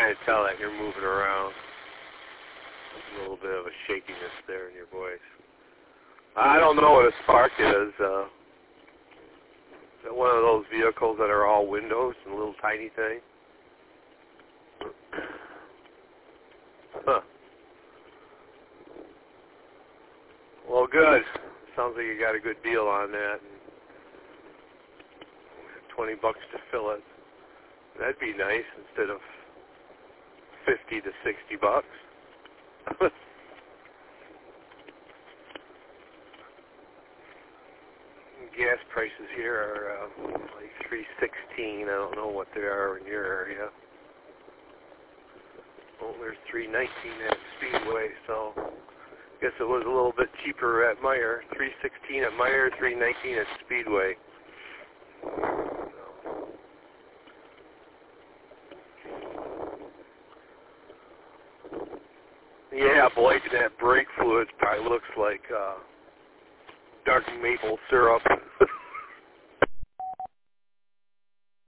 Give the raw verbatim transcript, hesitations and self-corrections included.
kind of tell that you're moving around. There's a little bit of a shakiness there in your voice. I don't know what a Spark is. Uh, is it one of those vehicles that are all windows and a little tiny thing? Huh. Well, good. Sounds like you got a good deal on that. Twenty bucks to fill it. That'd be nice instead of fifty to sixty bucks. Gas prices here are uh, like three sixteen. I don't know what they are in your area. Well, there's three nineteen at Speedway, so I guess it was a little bit cheaper at Meyer. three sixteen at Meyer, three nineteen at Speedway. Yeah, Blake, that brake fluid probably looks like uh, dark maple syrup.